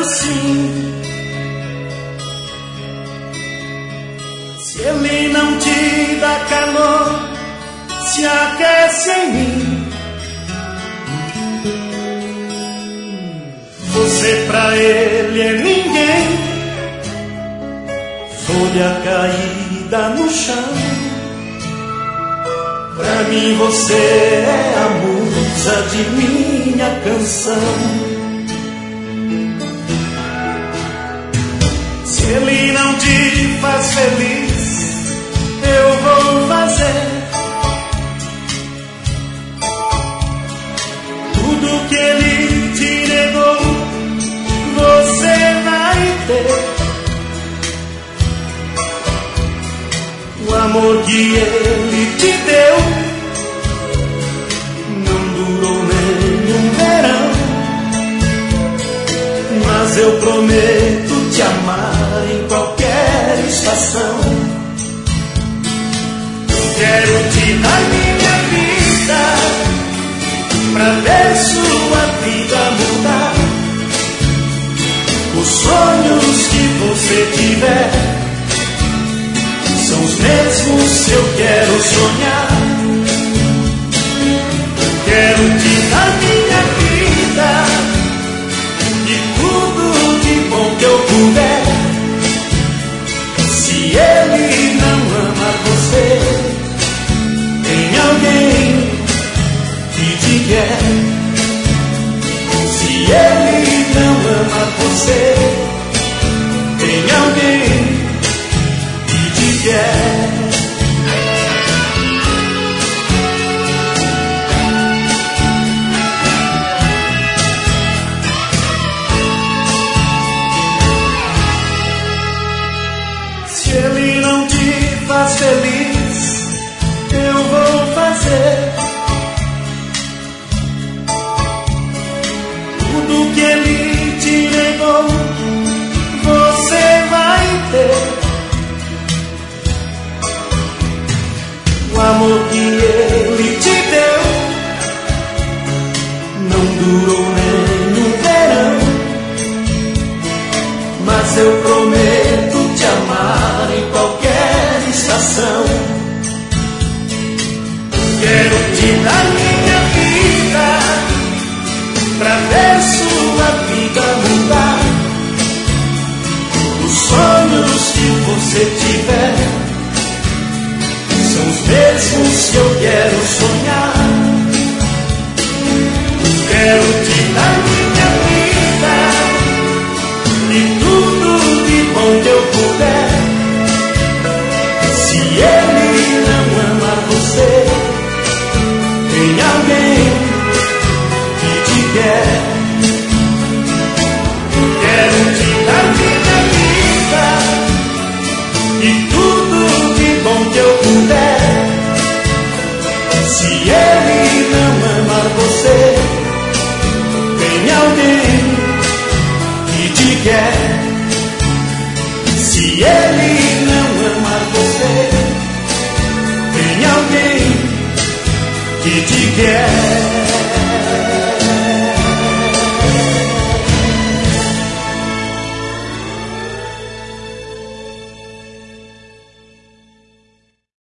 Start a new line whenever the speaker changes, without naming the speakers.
assim. Se ele não te dá calor, se aquece em mim, você pra ele é ninguém, folha caída no chão. Pra mim você é a musa de minha canção. Se ele não te faz feliz, eu vou fazer tudo que ele te negou, você vai ter. O amor que ele te deu não durou nem um verão, mas eu prometo te amar em qualquer estação. Quero te dar minha vida pra ver sua vida mudar. Os sonhos que você tiver são os mesmos que eu quero sonhar. Quero te dar minha vida e tudo de bom que eu puder. Se ele não ama você, tem alguém que te quer. Se ele não ama você, tem alguém que te quer. Se ele não te faz feliz, eu vou fazer tudo que ele te negou, você vai ter. O amor que ele te deu não durou nem um verão, mas eu prometo te amar em qualquer estação. Quero te dar minha vida pra ver sua vida mudar. Os sonhos que você tiver são os mesmos que eu quero sonhar. Quero te dar minha vida e tudo de bom que eu puder. Se ele não ama você, tem alguém que te quer. Quero te dar minha vida e tudo de bom que eu puder. Se ele não ama você, tem alguém que te quer. Se ele não ama você, tem alguém que te quer.